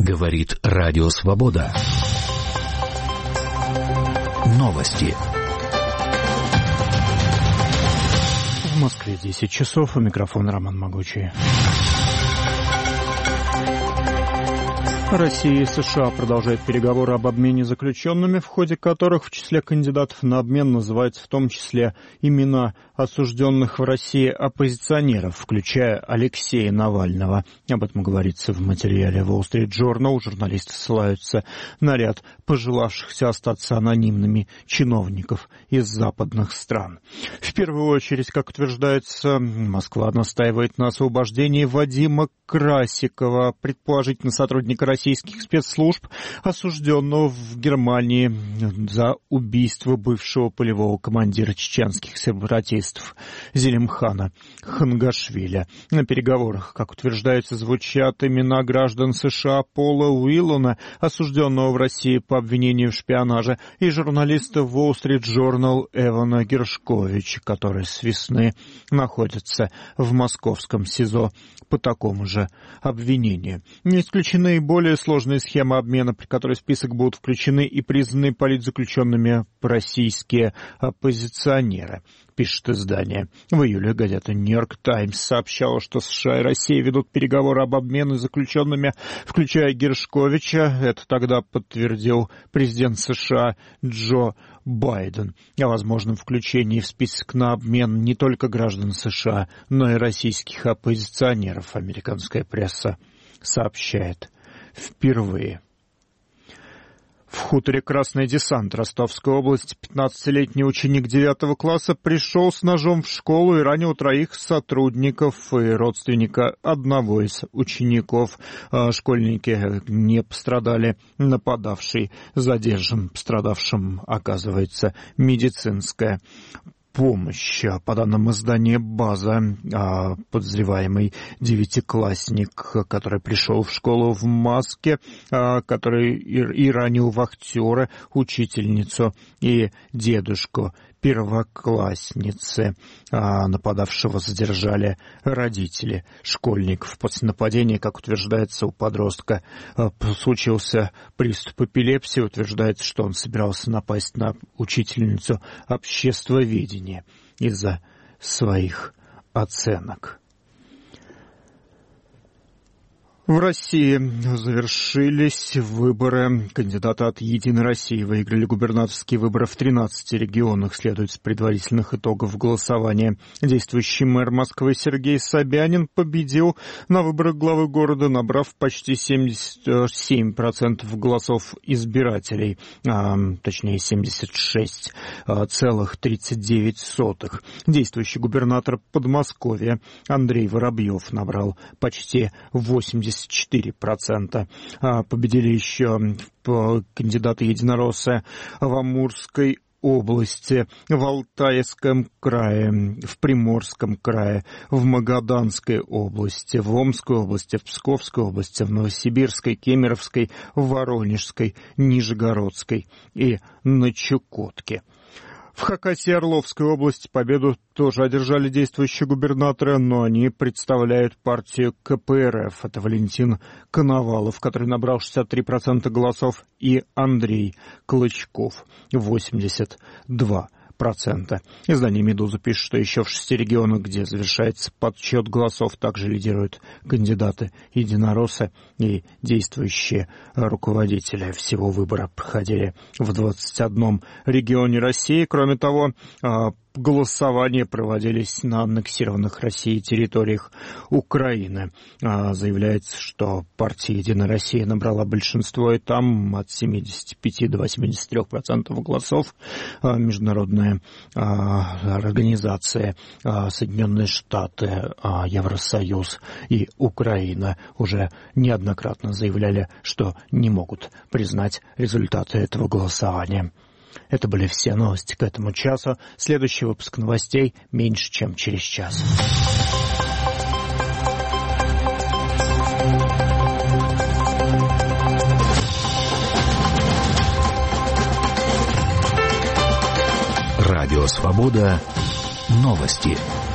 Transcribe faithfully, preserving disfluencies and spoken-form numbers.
Говорит Радио Свобода. Новости. В Москве десять часов. У микрофона Роман Могучий. Россия и США продолжают переговоры об обмене заключенными, в ходе которых в числе кандидатов на обмен называются в том числе имена осужденных в России оппозиционеров, включая Алексея Навального. Об этом говорится в материале Wall Street Journal. Журналисты ссылаются на ряд пожелавшихся остаться анонимными чиновников из западных стран. В первую очередь, как утверждается, Москва настаивает на освобождении Вадима Красикова, предположительно сотрудника российских спецслужб, осужденного в Германии за убийство бывшего полевого командира чеченских сепаратистов Зелимхана Хангашвили. На переговорах, как утверждается, звучат имена граждан США Пола Уиллона, осужденного в России по обвинению в шпионаже, и журналиста Wall Street Journal Эвана Гершковича, который с весны находится в московском СИЗО по такому же обвинению. Не исключены и более сложные схемы обмена, при которой в список будут включены и признаны политзаключенными российские оппозиционеры, пишет издание. В июле газета «Нью-Йорк Таймс» сообщала, что США и Россия ведут переговоры об обмене заключенными, включая Гершковича. Это тогда подтвердил президент США Джо Байден. О возможном включении в список на обмен не только граждан США, но и российских оппозиционеров американская пресса сообщает впервые. В хуторе Красный Десант Ростовской области пятнадцатилетний ученик девятого класса пришел с ножом в школу и ранил троих сотрудников и родственника одного из учеников. Школьники не пострадали. Нападавший задержан. Пострадавшим оказывается медицинская помощь. По данным издания «База», подозреваемый девятиклассник, который пришел в школу в маске, который и ранил вахтера, учительницу и дедушку первоклассницы. Нападавшего задержали родители школьников. После нападения, как утверждается, у подростка случился приступ эпилепсии. Утверждается, что он собирался напасть на учительницу обществоведения из-за своих оценок. В России завершились выборы. Кандидаты от «Единой России» выиграли губернаторские выборы в тринадцати регионах, следует из предварительных итогов голосования. Действующий мэр Москвы Сергей Собянин победил на выборах главы города, набрав почти семьдесят семь процентов голосов избирателей, а, точнее семьдесят шесть целых тридцать девять сотых. Действующий губернатор Подмосковья Андрей Воробьев набрал почти восемьдесят четыре процента. Победили еще кандидаты единороссы в Амурской области, в Алтайском крае, в Приморском крае, в Магаданской области, в Омской области, в Псковской области, в Новосибирской, Кемеровской, в Воронежской, Нижегородской и на Чукотке. В Хакасии и Орловской области победу тоже одержали действующие губернаторы, но они представляют партию ка пэ эр эф. Это Валентин Коновалов, который набрал шестьдесят три процента голосов, и Андрей Клычков восемьдесят два процента. Издание «Медуза» пишет, что еще в шести регионах, где завершается подсчет голосов, также лидируют кандидаты единороссы и действующие руководители. Всего выборы проходили в двадцати одном регионе России. Кроме того, голосования проводились на аннексированных Россией территориях Украины. Заявляется, что партия «Единая Россия» набрала большинство и там от семидесяти пяти до восьмидесяти трёх процентов голосов. Международная организация, Соединенные Штаты, Евросоюз и Украина уже неоднократно заявляли, что не могут признать результаты этого голосования. Это были все новости к этому часу. Следующий выпуск новостей меньше, чем через час. Радио «Свобода». Новости.